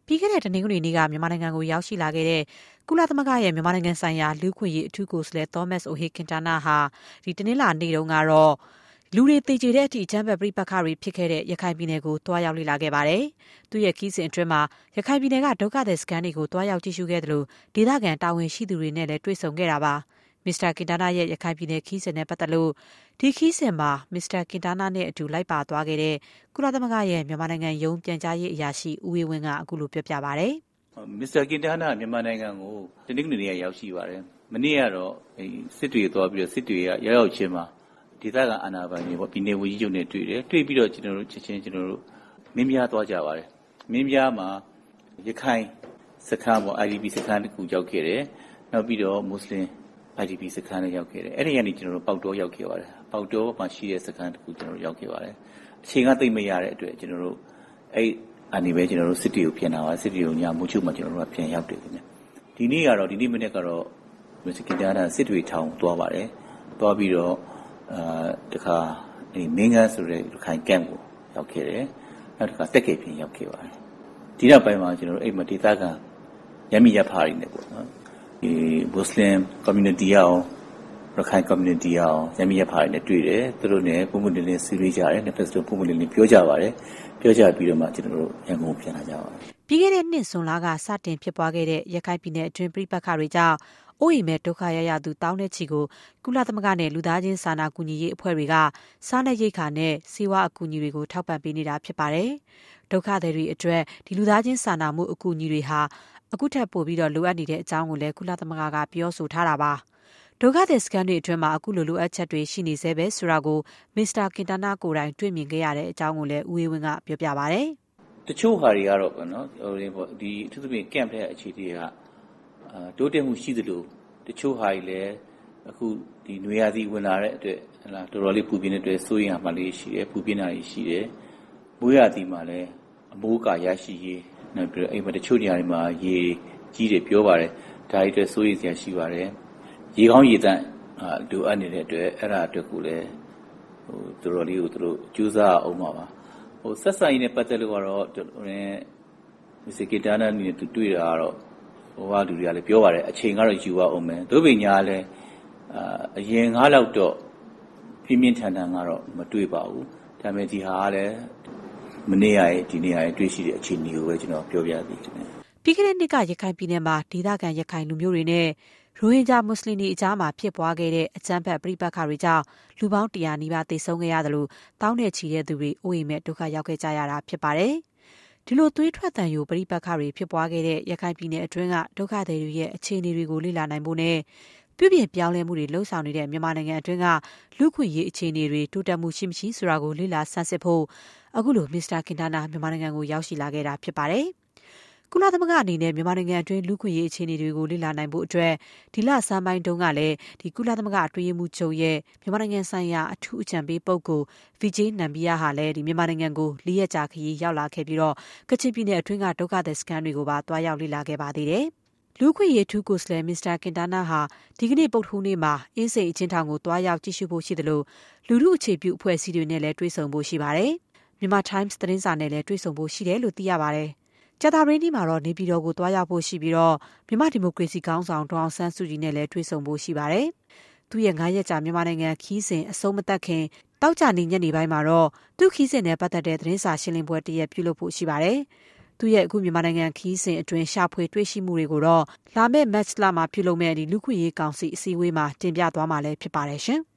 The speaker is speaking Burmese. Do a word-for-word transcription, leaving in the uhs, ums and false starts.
ပြီးခဲ့တဲ့တနင်္ဂနွေနေ့ကမြန်မာနိုင်ငံကိုရောက်ရှိလာခဲ့တဲ့ကုလသမဂ္ဂရဲ့မြန်မာနိုင်ငံဆိုင်ရာလူ့ခွင့်ရေးအထူးကိုယ်စားလှယ် Thomas Ohay Quintana ဟာဒီတနင်္လာနေ့တုန်းကတော့လူတွေသေကျေတဲ့အထိအကြမ်းဖက်ပြိပက္ခတွေဖြစ်ခဲ့တဲ့ရခိုင်ပြည်နယ်ကိုတွားရောက်လေ့လာခဲ့ပါတယ်။သူ့ရဲ့ခီးစဉ်အတွင်းမှာရခိုင်ပြည်နယ်ကဒုက္ခသည်စခန်းတွေကိုတွားရောက်ကြည့်ရှုခဲ့တယ်လို့ဒေသခံတာဝန်ရှိသူတွေနဲ့လည်းတွေ့ဆုံခဲ့တာပါ။ မစ္စတာကင်တာနာရဲ့ရခိုင်ပြည်နယ်ခီးစဉ်နဲ့ပတ်သက်လို့ဒီခီးစဉ်မှာမစ္စတာကင်တာနာနဲ့အတူလိုက်ပါသွားခဲ့တဲ့ကုလသမဂ္ဂရဲ့မြန်မာနိုင်ငံရုံးပြန်ကြားရေးအရာရှိဦးဝေဝင်းကအခုလိုပြောပြပါတယ်။မစ္စတာကင်တာနာမြန်မာနိုင်ငံကိုတနင်္ဂနွေနေ့ကရောက်ရှိပါတယ်။မနေ့ကတော့စစ်တွေသွားပြီးတော့စစ်တွေကရောက်ရောက်ချင်းမှာဒေသခံအာဏာပိုင်တွေပေါ့ပြည်နယ်ဝန်ကြီးချုပ်နဲ့တွေ့တယ်တွေ့ပြီးတော့ကျွန်တော်တို့ချက်ချင်းကျွန်တော်တို့မင်းပြားသွားကြပါတယ်မင်းပြားမှာရခိုင်စခန်းပေါ့ I D P စခန်းတစ်ခုရောက်ခဲ့တယ်နောက်ပြီးတော့မွတ်စလင် I D P စခန်းလည်းရောက်ခဲ့တယ်အဲ့ဒီကနေကျွန်တော်တို့ပေါက်တော်ရောက်ခဲ့ပါတယ်ပေါက်တော်မှာရှိတဲ့စခန်းတစ်ခုကျွန်တော်တို့ရောက်ခဲ့ပါတယ်အချိန်ကသိမ့်မရတဲ့အတွက်ကျွန်တော်တို့အဲ့အနေပဲကျွန်တော်တို့စစ်တီကိုပြန်လာပါစစ်တီကိုညမိုးချုပ်မှာကျွန်တော်တို့ကပြန်ရောက်တယ်ခင်ဗျဒီနေ့ကတော့ဒီနေ့မနေ့ကတော့မစ္စကင်တာနာစစ်တွေထောင်သွားပါတယ်သွားပြီးတော့အာတခါဒီမင်းငန်းဆိုတဲ့ခိုင်ကန့်ကိုရောက်ခဲ့တယ်နောက်တစ်ခါတက်ကေပြင်ရောက်ခဲ့ပါတယ်ဒီနောက်ပိုင်းမှာကျွန်တော်တို့အဲ့မှာဒေသခံရမီရဖားရင်းနေပေါ့နော်ဒီမွတ်စလင် community အောင်ရခိုင် community အောင်ရမီရဖားရင်းနဲ့တွေ့တယ်သူတို့နဲ့ပုံမှန်လေးဆွေးနွေးကြတယ်နှစ်ဖက်စလုံးပုံမှန်လေးပြောကြပါတယ်ပြောကြပြီးတော့မှကျွန်တော်တို့ရန်ကုန်ပြန်လာကြပါတယ်ပြီးခဲ့တဲ့နှစ်ဇွန်လကစတင်ဖြစ်ပွားခဲ့တဲ့ရခိုင်ပြည်နယ်အတွင်းပြိပက္ခတွေကြောင့်အိုးအိမ်မဲ့ဒုက္ခရရသူတောင်းတဲ့ချီကိုကုလသမဂ္ဂနဲ့လူသားချင်းစာနာကူညီရေးအဖွဲ့တွေကစားနပ်ရိက္ခာနဲ့ဆေးဝါးအကူအညီတွေကိုထောက်ပံ့ပေးနေတာဖြစ်ပါတယ်။ဒုက္ခသည်တွေအတွက်ဒီလူသားချင်းစာနာမှုအကူအညီတွေဟာအခုထပ်ပိုပြီးတော့လိုအပ်နေတဲ့အကြောင်းကိုလည်းကုလသမဂ္ဂကပြောဆိုထားတာပါ။ဒုက္ခသည်စခန်းတွေအတွင်းမှာအခုလိုလိုအပ်ချက်တွေရှိနေသေးပဲဆိုတာကိုမစ္စတာကင်တာနာကိုယ်တိုင်တွေ့မြင်ခဲ့ရတဲ့အကြောင်းကိုလည်းဦးဝေဝင်းကပြောပြပါဗျ။တချို့ဟာတွေကတော့ပေါ့နော်ဟိုဒီအထူးသဖြင့် camp ရဲ့အခြေအနေကအာတိုးတက်မှုရှိသလိုတချို့ဟာတွေလည်းအခုဒီနွေရာသီဝင်လာတဲ့အတွက်ဟလာတော်တော်လေးပူပြင်းတဲ့အတွက်စိုးရိမ်ရမှလေးရှိတယ်ပူပြင်းတာတွေရှိတယ်မိုးရာသီမှာလည်းအမိုးကာရရှိရေးနောက်ပြီးတော့အိမ်မှာတချို့နေရာတွေမှာရေကြီးတယ်ပြောပါတယ်ဒါတွေအတွက်စိုးရိမ်စရာရှိပါတယ်ရေကောင်းရေတန့်အာလိုအပ်နေတဲ့အတွက်အဲ့ဒါအတွက်ကိုလည်းဟိုတော်တော်လေးကိုသူတို့ကြိုးစားအောင်ပါပါဟိုဆက်ဆံရေးနဲ့ပတ်သက်လို့ကတော့မစ္စကီတာနာနဲ့သူတွေ့တာကတော့ဟိုကလူတွေကလည်းပြောပါတယ်အချိန်ကတော့ယူပါအောင်မယ်သို့ပေညာလည်းအာအရင်ငါးလောက်တော့ပြင်းပြင်းထန်ထန်ကတော့မတွေ့ပါဘူးဒါပေမဲ့ဒီဟာကလည်းမနေ့ရက်ဒီနေ့ရက်တွေ့ရှိတဲ့အခြေအနေကိုပဲကျွန်တော်ပြောပြသည်ခင်ဗျပြီးခဲ့တဲ့နှစ်ကရခိုင်ပြည်နယ်မှာဒေသခံရခိုင်လူမျိုးတွေနဲ့ရိုဟင်ဂျာမွတ်စလင်တွေအကြားမှာဖြစ်ပွားခဲ့တဲ့အကြမ်းဖက်ပြိပက္ခတွေကြောင့်လူပေါင်းတရာနီးပါးသေဆုံးခဲ့ရတယ်လို့တောင်းနဲ့ချီတဲ့သူတွေအိုးအိမ်မဲ့ဒုက္ခရောက်ခဲ့ကြရတာဖြစ်ပါတယ်ဒီလိုသွေးထွက်တန်ယိုပြိပက္ခတွေဖြစ်ပွားခဲ့တဲ့ရခိုင်ပြည်နယ်အတွင်းကဒုက္ခသည်တွေရဲ့အခြေအနေတွေကိုလေ့လာနိုင်ဖို့နဲ့ပြုပြင်ပြောင်းလဲမှုတွေလှုံ့ဆော်နေတဲ့မြန်မာနိုင်ငံအတွင်းကလူခွင့်ရေးအခြေအနေတွေတိုးတက်မှုရှိမရှိဆိုတာကိုလေ့လာဆန်းစစ်ဖို့အခုလိုမစ္စတာကင်တာနာမြန်မာနိုင်ငံကိုရောက်ရှိလာခဲ့တာဖြစ်ပါတယ်။ကုလသမဂ္ဂအနေနဲ့မြန်မာနိုင်ငံအတွင်းလူခွင့်ရေးအခြေအနေတွေကိုလေ့လာနိုင်ဖို့အတွက်ဒီလဆန်းပိုင်းတုန်းကလည်းဒီကုလသမဂ္ဂအတွင်းရေးမှူးချုပ်ရဲ့မြန်မာနိုင်ငံဆိုင်ရာအထူးအကြံပေးပုဂ္ဂိုလ် Vijay Nambiar ဟာလည်းဒီမြန်မာနိုင်ငံကိုလေးရက်ကြာခရီးရောက်လာခဲ့ပြီးတော့ကချင်ပြည်နယ်အတွင်းကဒုက္ခသည်စခန်းတွေကိုပါတွားရောက်လေ့လာခဲ့ပါသေးတယ်။လူခွင့်ရေးထူးကိုယ်စားလှယ်မစ္စတာကင်တာနာဟာဒီကနေ့ပုဂ္ဂိုလ်နေ့မှာအင်းစိန်အချင်းထောင်ကိုတွားရောက်ကြည့်ရှုဖို့ရှိတယ်လို့လူမှုအခြေပြုအဖွဲ့အစည်းတွေနဲ့လည်းတွေ့ဆုံဖို့ရှိပါတယ်။မြန်မာ Times သတင်းစာနဲ့လည်းတွေ့ဆုံဖို့ရှိတယ်လို့သိရပါတယ်။ကြာသပတေးနေ့မှာတော့နေပြည်တော်ကိုတွားရောက်ဖို့ရှိပြီးတော့မြန်မာဒီမိုကရေစီခေါင်းဆောင်ဒေါအောင်ဆန်းစုကြည်နဲ့လည်းတွေ့ဆုံဖို့ရှိပါတယ်။သူရဲ့ငါးရက်ကြာမြန်မာနိုင်ငံခီးစဉ်အဆုံးမသတ်ခင်တောက်ကြနေညနေပိုင်းမှာတော့သူခီးစဉ်နဲ့ပတ်သက်တဲ့သတင်းစာရှင်းလင်းပွဲတစ်ရက်ပြုလုပ်ဖို့ရှိပါတယ်။သူရဲ့အခုမြန်မာနိုင်ငံခီးစဉ်အတွင်းရှာဖွေတွေ့ရှိမှုတွေကိုတော့လာမယ့် Match လမှာပြုလုပ်မယ့်ဒီလူခွင့်ရေးကောင်စီအစည်းအဝေးမှာတင်ပြသွားမှာလည်းဖြစ်ပါတယ်ရှင်။